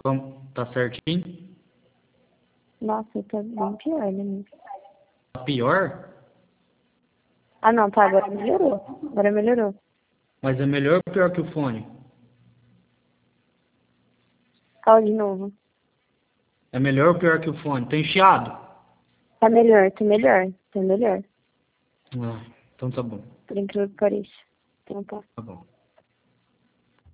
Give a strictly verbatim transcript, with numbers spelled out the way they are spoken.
Como? Tá certinho? Nossa, tá bem pior, né? Tá pior? Ah, não, tá, agora melhorou. Agora melhorou. Mas é melhor ou pior que o fone? Fala de novo. É melhor ou pior que o fone? Tem chiado? Tá melhor, tá melhor, tá melhor. Ah, então tá bom. Por incrível que pareça. Então tá. Tá bom.